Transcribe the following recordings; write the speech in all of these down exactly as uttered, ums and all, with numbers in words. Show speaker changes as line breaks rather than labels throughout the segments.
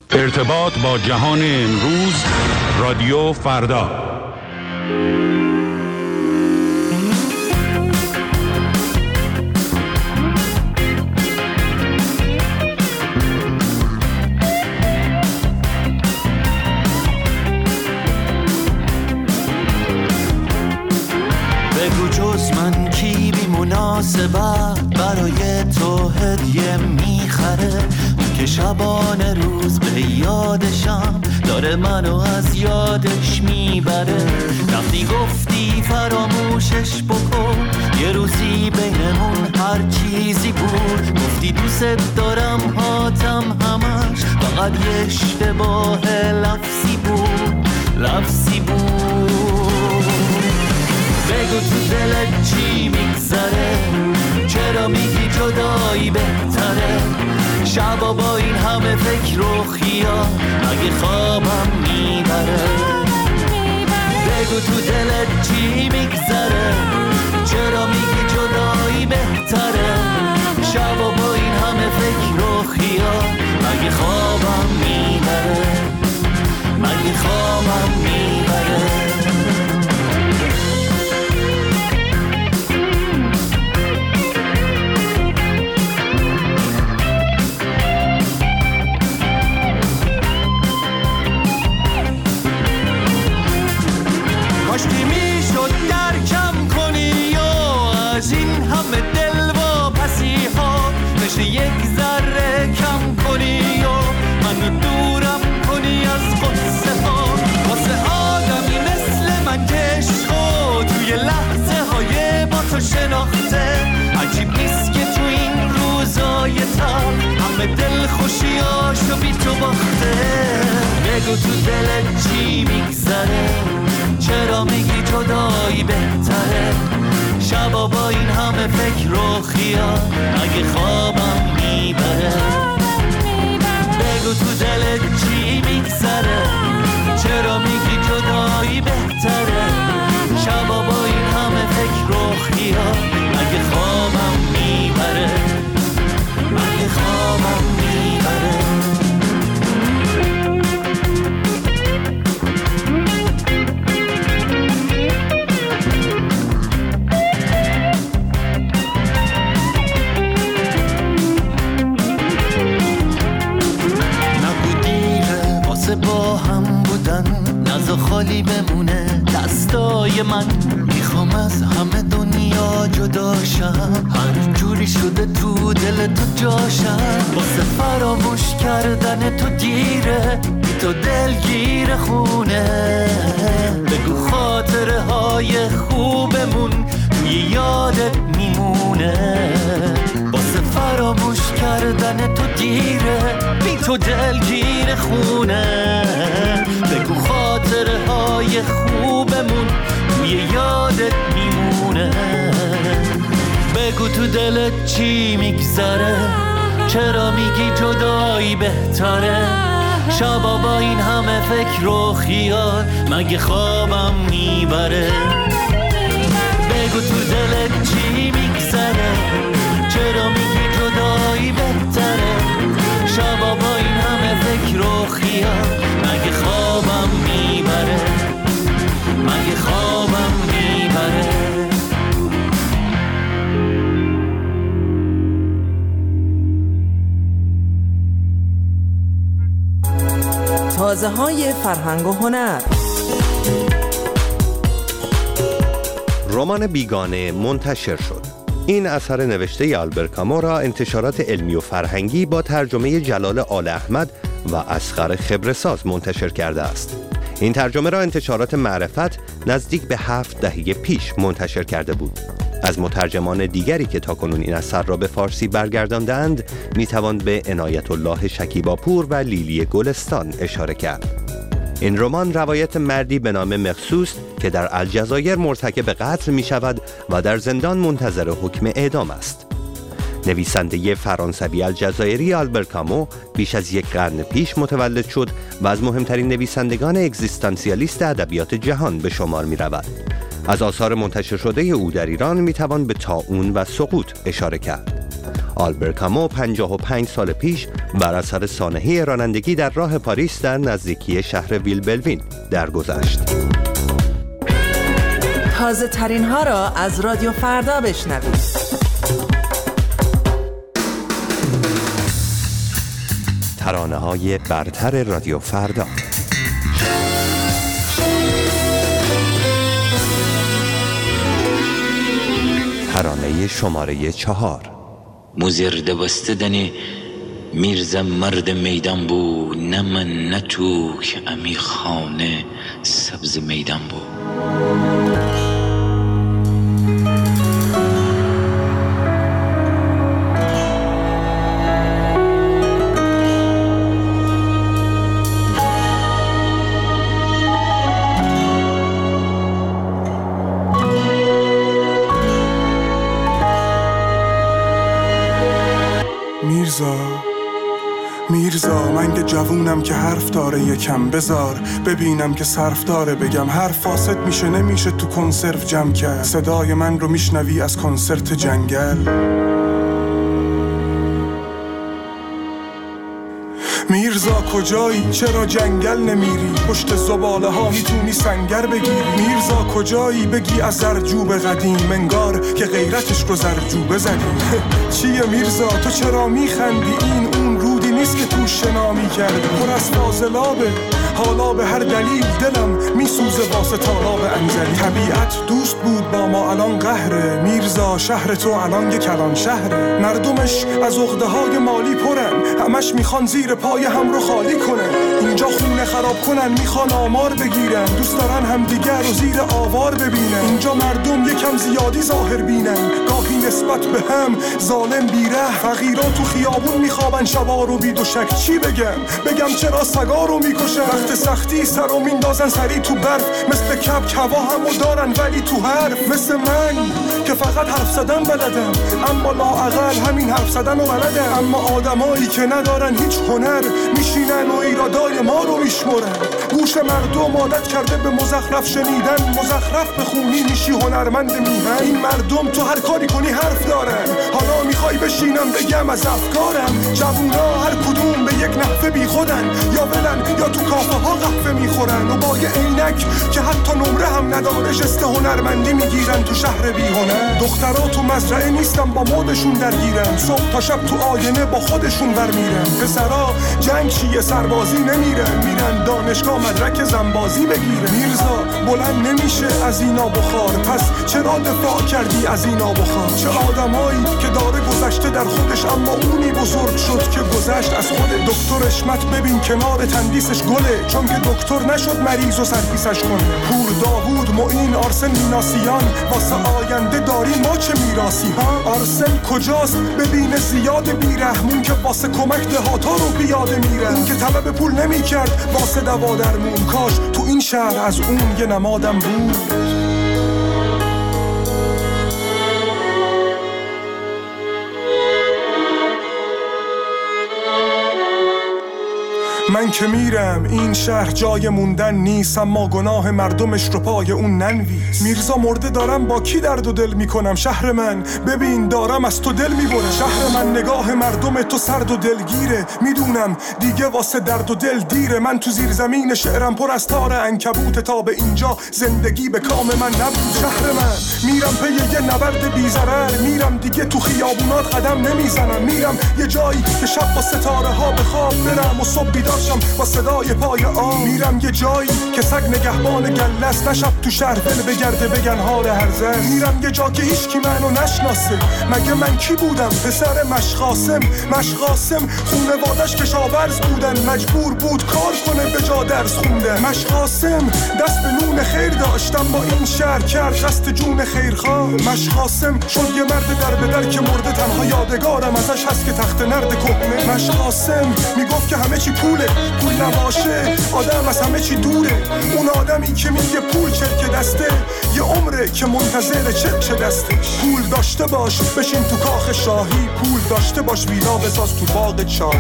ارتباط با جهان امروز، رادیو فردا.
بگو جز من کی بی مناسبت برای تو هدیه میخره، که شبانه روز به یادشم داره منو از یادش میبره. رفتی گفتی فراموشش بکن، یه روزی بینمون هر چیزی بود. گفتی دوست دارم هاتم همش فقط یه اشتباه لفظی بود، لفظی بود. بگو تو دلت چی میگذره، چرا میگی جدایی بهتره؟ شبا با این همه فکر و خیال مگه خوابم میبره؟ بگو تو دلت چی میگذره، چرا میگی جدایی بهتره؟ شبا با این همه فکر و خیال مگه خوابم میبره؟ مگه خوابم میبره؟ کاشکی میشد درکم کنی یا از این همه دل و پسی ها نشه یک ذره کم کنی یا منو دورم کنی از قصه ها. واسه آدمی مثل من که عشقو توی لحظه های با تو شناخته، عجیب نیست که تو این روزای تر همه دل خوشیاشو بی تو باخته. بگو تو دلت چی میگذره، چرا میگی جدایی بهتره؟ شبا با این همه فکر و خیال اگه خوابم میبره؟ بگو تو دلت چی میگذره، چرا میگی جدایی بهتره؟ شبا با این همه فکر و خیال اگه خوابم میبره؟ اگه خوابم میبره؟ با هم بودن نزا خالی بمونه دستای من. میخوام از همه دنیا جداشم، هر جوری شده تو دل تو جاشم. واسه فراموش کردن تو دیره، تو دلگیر خونه. بگو خاطره های خوبمون توی یادت میمونه. واسه فراموش کردن تو دیره، بی تو دلگیر خونه. بگو خاطره های خوبمون توی یادت میمونه. بگو تو دلت چی میگذره، چرا میگی جدایی بهتره؟ شبا با این همه فکر و خیال مگه خوابم میبره؟ بگو تو دلت چی میگذره، چرا میگی جدایی بهتره؟ شبا با این همه فکر و خیال مگه خوابم میبره؟ مگه خوابم میبره؟
تازه های فرهنگ و هنر.
رمان بیگانه منتشر شد. این اثر نوشته آلبر کامو را انتشارات علمی و فرهنگی با ترجمه جلال آل احمد و اصغر خبره‌ساز منتشر کرده است. این ترجمه را انتشارات معرفت نزدیک به هفت دهه پیش منتشر کرده بود. از مترجمان دیگری که تاکنون این اثر را به فارسی برگرداندند میتوان به عنایت الله شکیباپور و لیلی گلستان اشاره کرد. این رمان روایت مردی به نام مخصوص که در الجزایر مرتکب قتل می شود و در زندان منتظر حکم اعدام است. نویسنده فرانسوی الجزایری آلبر کامو بیش از یک قرن پیش متولد شد و از مهمترین نویسندگان اگزیستانسیالیست ادبیات جهان به شمار می رود. از آثار منتشر شده او در ایران می توان به طاعون و سقوط اشاره کرد. آلبر کامو پنجاه و پنج سال پیش بر اثر سانحه رانندگی در راه پاریس در نزدیکی شهر ویلبلوین درگذشت.
تازه ترین ها را از رادیو فردا بشنوید.
ترانه های برتر رادیو فردا. ترانه شماره چهار.
مزرده بستدنی میرزا مرد میدان بو، نه من نه تو که امی خانه سبز میدان بو.
میرزا میرزا من که جوونم که حرف داره یکم بذار ببینم که صرف داره بگم حرف فاسد میشه نمیشه تو کنسرو جمع کرد. صدای من رو میشنوی از کنسرت جنگل. میرزا کجایی؟ چرا جنگل نمیری؟ پشت زباله ها میتونی سنگر بگیری. میرزا کجایی؟ بگی از زرجوب قدیم، انگار که غیرتش رو زرجوبه زدیم. چیه میرزا تو چرا میخندی؟ این اون رودی نیست که تو شنا میکردی، پر از فاضلابه. حالا به هر دلیل دلم میسوزه واسه تالاب انزلی. طبیعت دوست بود با ما الان قهره. میرزا شهر تو الان یک کلان شهره. مردمش از عقده های مالی پرن، همش میخوان زیر پای هم رو خالی کنن. اینجا خونه خراب کنن، میخوان آمار بگیرن. دوست دارن همدیگر رو زیر آوار ببینن. اینجا مردم یکم زیادی ظاهر بینن، گاهی نسبت به هم ظالم بیره. فقیرا تو خیابون میخوابن شبا رو بی دوشک. چی بگم؟ بگم چرا سگا رو میکشن؟ وقت سختی سر رو میندازن سری تو برف. مثل کپ کوا همو دارن ولی تو حرف. مثل من که فقط حرف زدن بلدم، اما لااقل همین حرف زدن رو بلدم. اما آدمایی که ندارن هیچ هنر میشینن و ایرادای ما رو میشمرن. گوش مردم عادت کرده به مزخرف شنیدن، مزخرف بخونی میشی هنرمند میهن. این مردم تو هر کاری کنی حرف دارن. حالا میخوای بشینم بگم از افکارم؟ جوونا هر کدوم به یک نحوه بی خودن، یا ولن یا تو کافه ها قهوه میخورن. و با یه عینک که حتی نمره هم نداره جست هنرمندی میگیرن تو شهر بی هنر. دخترها تو مزرعه نیستن با مودشون درگیرن، صبح تا شب تو آینه با خودشون برمیرن. پسرا جنگ چیه سربازی نمیرن، میرن دانشگاه مدرک زنبازی بگیرن. میرزا بلند نمیشه از اینا بخار، پس چرا دفاع کردی از اینا بخار؟ چه آدمایی که داره گذشته در خودش، اما اونی بزرگ شد که گذشت از خود. دکتر اشمت ببین کنار تندیسش گله، چون که دکتر نشد مریض و سرپیسش کنه. پور داوود معین آرسن میناسیان، واسه آینده داری ما چه میراسی ها؟ آرسن کجاست؟ ببینه زیاد بیرحمون که واسه کمک دهاتا رو پیاده میره. اون که طلب پول نمی کرد واسه دوا درمون، کاش تو این شهر از اون یه نمادم بود. من که میرم این شهر جای موندن نیست، اما گناه مردمش رو پای اون ننویس. میرزا مرده دارم با کی درد و دل میکنم؟ شهر من ببین دارم از تو دل میبرم. شهر من نگاه مردم تو سرد و دلگیره. میدونم دیگه واسه درد و دل دیره. من تو زیر زمین شعرم پر از تار عنکبوت، تا به اینجا زندگی به کام من نبود. شهر من میرم پی یه نبرد بی‌ضرر، میرم دیگه تو خیابونات قدم نمیزنم. میرم یه جایی که شب با ستاره ها به خواب برم و صبح بیدار با صدای پای آن. میرم یه جایی که سگ نگهبان گلست، نشب تو شهر دل بگرده بگن حال هرزه. میرم یه جا که هیچ کی منو نشناسه. مگه من کی بودم؟ پسر مشقاسم. مشقاسم خونوادش کشاورز بودن، مجبور بود کار کنه به جا درس خونده. مشقاسم دست به نون خیر داشتم، با این شهر کرد قصد جون خیرخواه. مشقاسم شد یه مرد در به در که مرده، تنها یادگارم ازش هست که تخت نرد کهنه. مشقاسم میگفت که همه چی پوله، پول نباشه آدم از همه چی دوره. اون آدمی که میگه پول چرک دسته، یه عمره که منتظر چرک دستش. پول داشته باش بشین تو کاخ شاهی، پول داشته باش ویلا بساز تو باغ چاهی.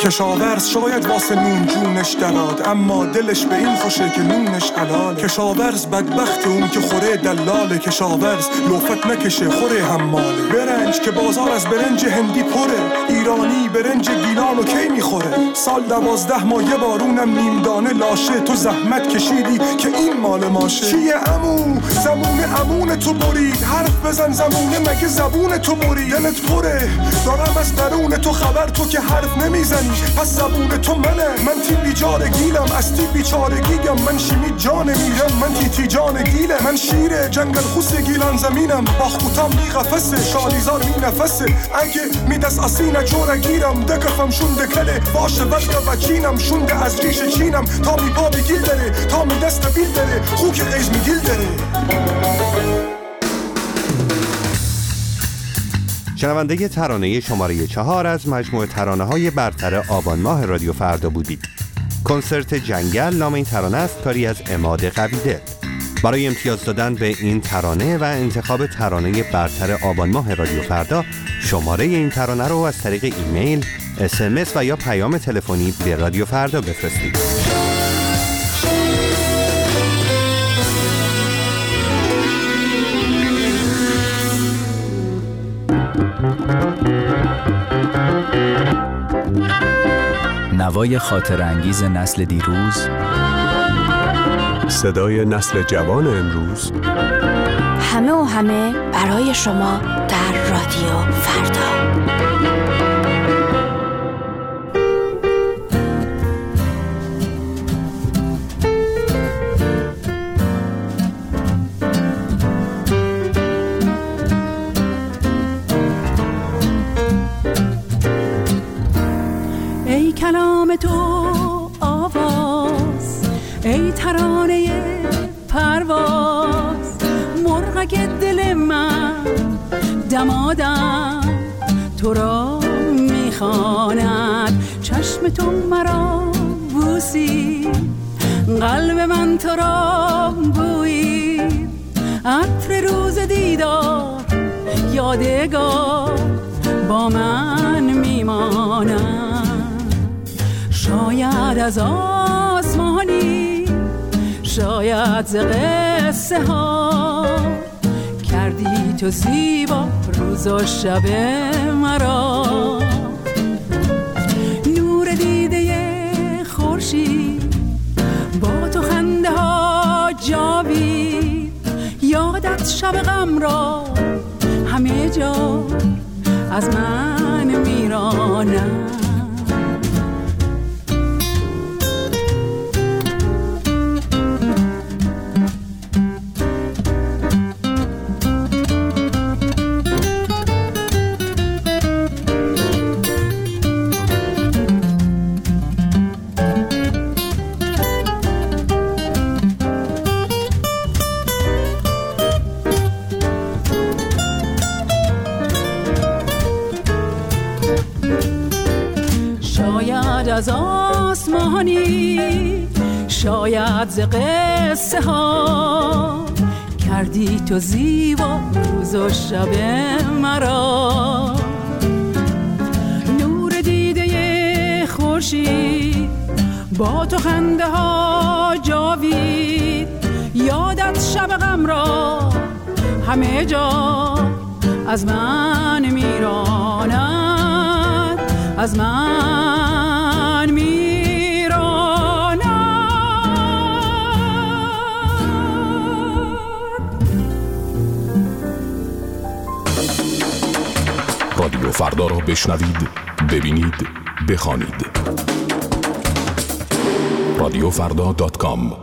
کشاورز شاید واسه نون جونش دراد، اما دلش به این خوشه که نونش حلاله. کشاورز بدبخت اون که خوره دلاله، کشاورز لوفت نکشه خوره حماله. برنج که بازار از برنج هندی پره، ایرانی برنج گیلان و کی میخوره. سال دوازده ماه یه بارونم نیم دانه لاشه، تو زحمت کشیدی که این مال ماشه. چیه عمو زمون عمون تو برید، حرف بزن زمونه مگه زبون تو برید. دلت پره دارم از درون تو خبر، تو که حرف نمیزنی پس زبون تو منه. من تی بیچاره گیلم از تی بیچاره گیگم، من شیمی جان میرم من تی تی جان گیله. من شیره جنگل خوس گیلان زمینم، باخوتم می قفسه شالیزار می نفسه. اگه می دست اسینه جوره گیرم، دکفم شونده کله باشه ولگه وچینم. شونده از ریش چینم تا می پا بگیل داره، تا می دست بیل داره خوک قیز می گیل داره.
شنونده ترانه شماره چهار از مجموعه ترانه های برتر آبان ماه رادیو فردا بودید. کنسرت جنگل نام این ترانه است، کاری از عماد قویدل. برای امتیاز دادن به این ترانه و انتخاب ترانه برتر آبان ماه رادیو فردا، شماره این ترانه رو از طریق ایمیل، اس ام اس و یا پیام تلفنی به رادیو فردا بفرستید.
نوای خاطر انگیز نسل دیروز،
صدای نسل جوان امروز،
همه و همه برای شما در رادیو فردا.
ای کلام تو آواز، ای ترانه پرواز، مرغک دل من دمادم تو را میخواند. چشم تو مرا بوسی، قلب من تو را بویی. عطر روز دیدار یادگار با من میماند. شاید از آسمانی، شاید ز قصه ها، کردی تو زیبا روز و شب مرا. نور دیده خورشید با تو خنده ها جاوید. یادت شب غم را همه جا از من میرانم. از آسمانی، شاید ز قصه ها، کردی تو زیبا روز و شب مرا. نور دیده خورشید با تو خنده ها جاوید. یادت شب غم را همه جا از من میراند، از من میراند.
رادیو فردا را بشنوید، ببینید، بخوانید. رادیو فردا دات کام.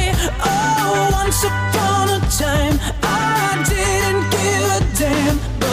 Upon a time I didn't give a damn, but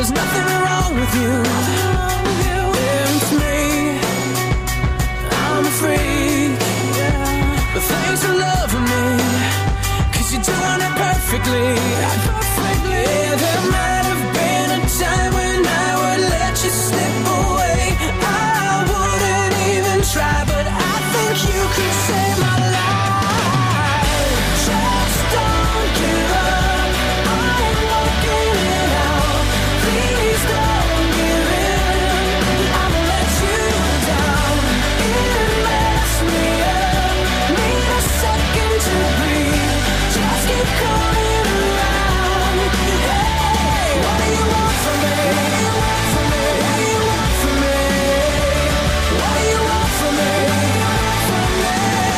there's nothing wrong with you. It's me, I'm a freak, but thanks for loving me, cause you're doing it perfectly. Perfectly. Yeah, there might have been a time when I would let you slip away. I wouldn't even try, but I think you could save my life. Just don't give up, I'm working it out. Please don't give in, I'ma let you down. It messed me up, need a second to breathe. Just keep coming around. Hey, what do you want from me? What do you want from me? What do you want from me? From me?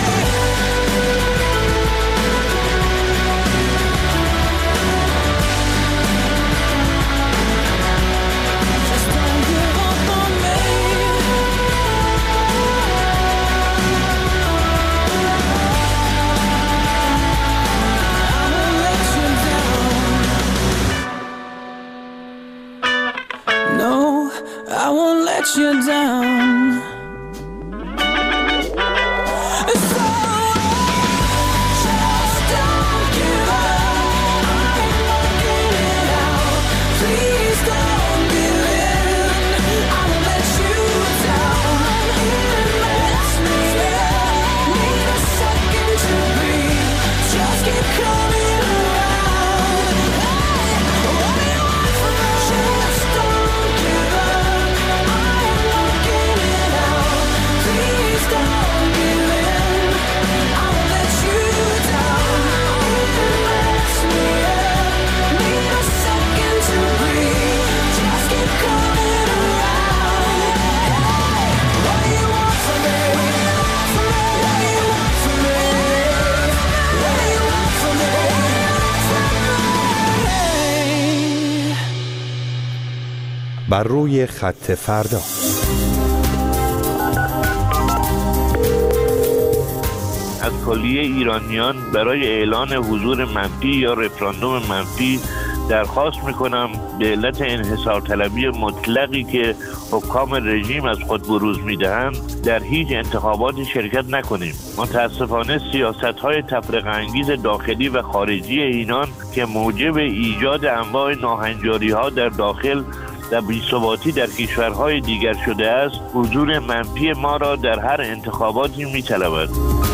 Just don't give up on me. I won't let you down. No, I won't let you down. So just don't give up, I'm working it out. Please don't give in, I won't let you down. It messed me up, need a second to breathe. Just keep coming around. Hey, what do you want from me? Just don't give up, I'm working it out. Please don't give in, I won't let you down. It messed me up, need a second to breathe. Just keep coming around. Hey, what do you want from me? What do you want from me? What do you want from me?
بر روی خط فردا.
از کلیه ایرانیان برای اعلان حضور منفی یا رفراندوم منفی درخواست میکنم به علت انحصار طلبی مطلقی که حکام رژیم از خود بروز میدهند در هیچ انتخاباتی شرکت نکنیم. متاسفانه سیاست‌های تفرقه انگیز داخلی و خارجی اینان که موجب ایجاد انواع ناهنجاری‌ها در داخل و بی‌ثباتی در کشورهای دیگر شده است، حضور منفی ما را در هر انتخاباتی می‌طلبد.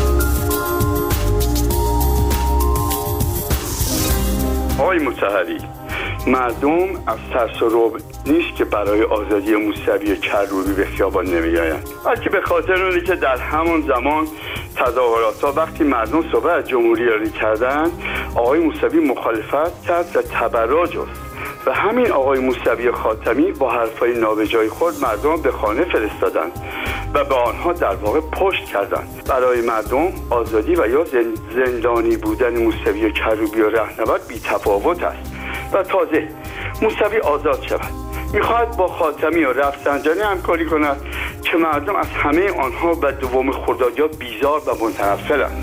آقای مطهری، مردم از ترس و رعب نیست که برای آزادی موسوی کروبی به خیابان نمی‌آیند، بلکه به خاطر اونی که در همون زمان تظاهرات‌ها وقتی مردم صحبت از جمهوری کردند، آقای موسوی مخالفت کرد و تبرع جست و همین آقای موسوی خاتمی با حرفای نابجای خود مردم به خانه فرستادند و به آنها در واقع پشت کردند. برای مردم آزادی و یا زندانی بودن موسوی کروبی و رهنورد بی تفاوت است و تازه موسوی آزاد شود میخواهد با خاتمی و رفسنجانی همکاری کند که مردم از همه آنها و دوم خردادیا بیزار و متنفرند.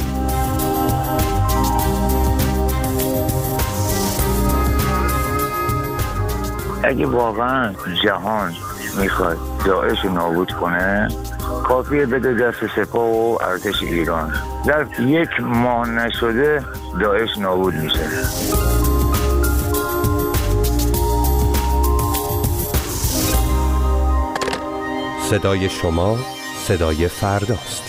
اگه واقعا جهان میخواد داعش نابود کنه، کافیه بده دست سپاه و ارتش ایران. در یک ماه نشده داعش نابود میشه.
صدای شما صدای فرداست.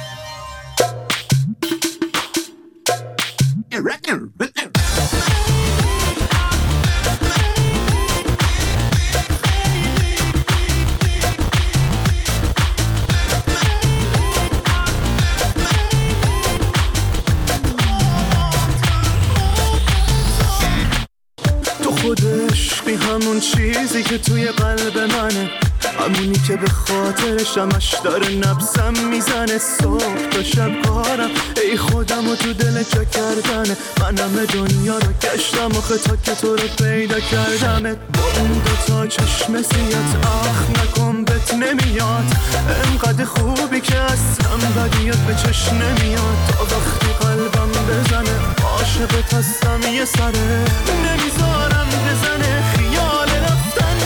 تو خود عشقی، همون چیزی که توی قلب منه، همونی که به خاطرش همش داره نبضم میزنه. صبح تا شب کارم ای خودم و تو دل چه کردنه. من همه دنیا رو گشتم آخه تا که تو رو پیدا کردمت. با اون دوتا چشم سیات آخ نکن بهت نمیاد. انقدر خوبی که اصلا بدیت به چشم نمیاد. تا وقتی قلبم بزنه عاشقت هستم یه سره، نمیذارم بزنه. خیال رفتن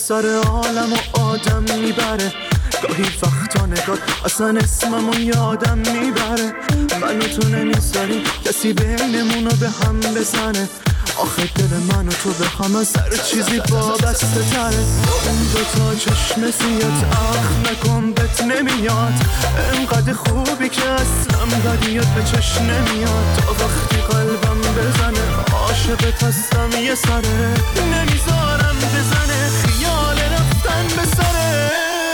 سر عالم و آدم میبره. گاهی وقتا نگاه اصلا اسممو یادم میبره. منو تو نمیذاری کسی بینمونو به هم بزنه. آخه دل من و تو به همه سر چیزی وابسته تره. اون دوتا چشم سیات اخ نکن بهت نمیاد. انقدر خوبی که اصلا بدیات به چشم نمیاد. تا وقتی قلبم بزنه عاشقت هستم یه سره. نمیذارم بزنه خیال رفتن به سره.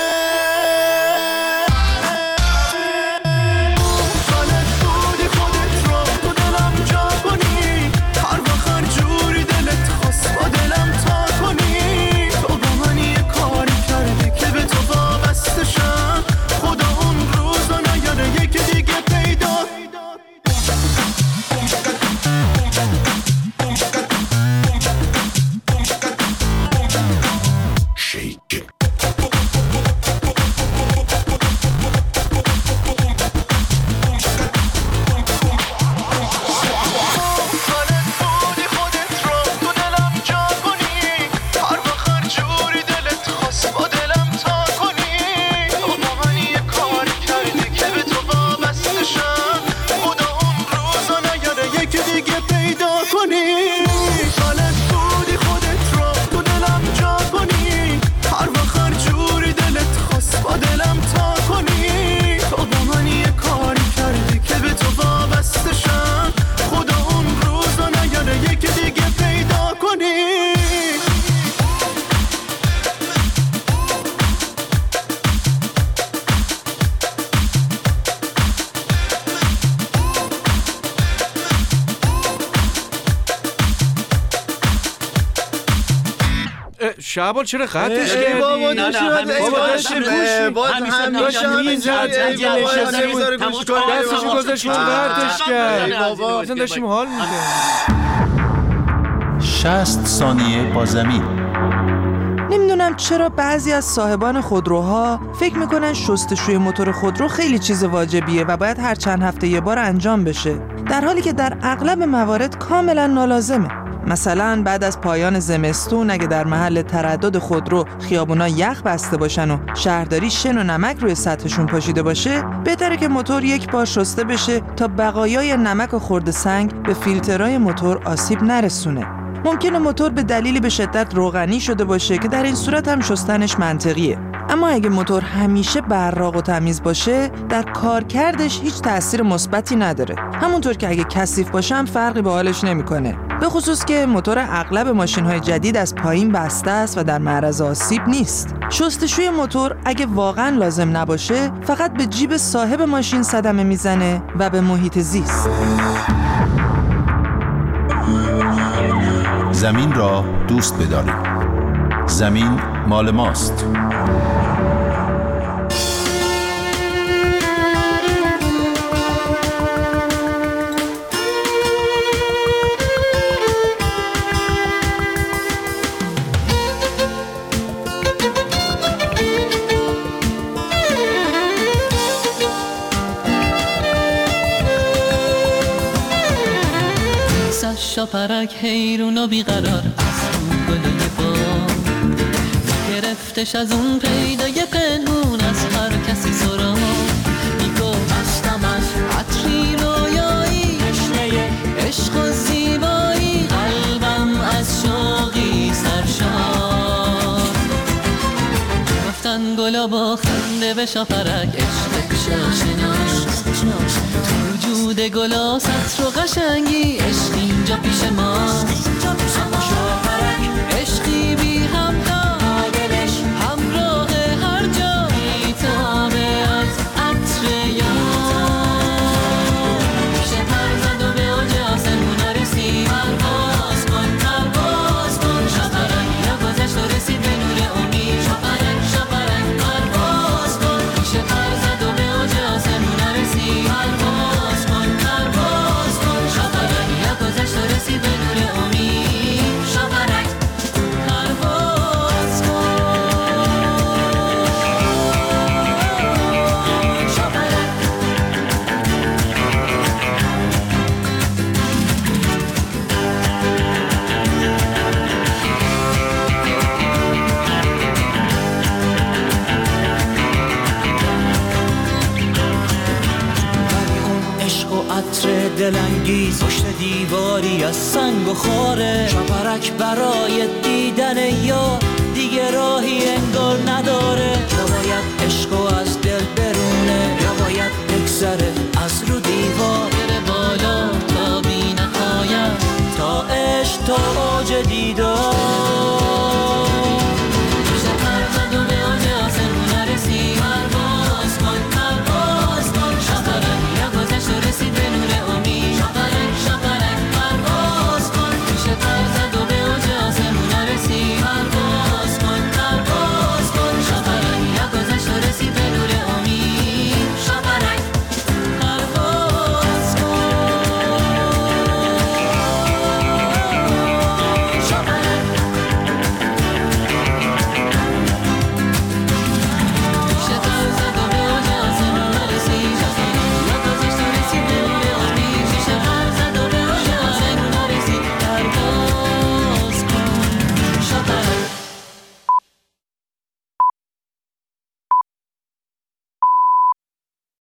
شعبان چرا قطعش کردی؟
بابا داشتیم بابا داشتیم باز همیشه
دستشو گذاشت رو قطعش کرد. بابا اصلا داشتیم حال می‌کردیم.
شصت ثانیه با زمین.
نمیدونم چرا بعضی از صاحبان خودروها فکر میکنن شستشوی موتور خودرو خیلی چیز واجبیه و باید هر چند هفته یه بار انجام بشه، در حالی که در اغلب موارد کاملا نالازمه. مثلا بعد از پایان زمستون اگه در محل تردد خودرو خیابونا یخ بسته باشن و شهرداری شن و نمک روی سطحشون پاشیده باشه، بهتره که موتور یک بار شسته بشه تا بقایای نمک و خرد سنگ به فیلترهای موتور آسیب نرسونه. ممکنه موتور به دلیلی به شدت روغنی شده باشه که در این صورت هم شستنش منطقیه. اما اگه موتور همیشه براق و تمیز باشه، در کارکردش هیچ تأثیر مثبتی نداره. همونطور که اگه کثیف باشه هم فرقی به حالش نمیکنه. به خصوص که موتور اغلب ماشین‌های جدید از پایین بسته است و در معرض آسیب نیست. شستشوی موتور اگه واقعا لازم نباشه، فقط به جیب صاحب ماشین صدمه میزنه و به محیط زیست.
زمین را دوست بدارید. زمین مال ماست.
شاپرک حیرون و بیقرار از اون گله با گرفتش از اون پیدای پنهون از هر کسی سرا میگو هستم از عطری رویایی تشنه عشق و زیبایی قلبم از شوقی سرشار گفتن گلا با خنده به شاپرک عشق شاشناش وجود گلا سطر و قشنگی عشق اینجا پیش ماست. اما شاپرک عشقی بی همتا دلش همراه هر جا میتابه از عطر یار. میشه پر زد و به اوج آسمونا رسید. پرواز کن پرواز کن شاپرک یا گذشت و رسید به نور امید. شاپرک شاپرک پرواز کن میشه پر زد و به اوج آسمونا رسید. پرواز کن پرواز کن شاپرک یا گذشت و رسید به نور امید.
عطر دلانگیز پشت دیواری از سنگ و خاره. شپرک برای دیدن یار دیگه راهی انگار نداره. تو باید عشق و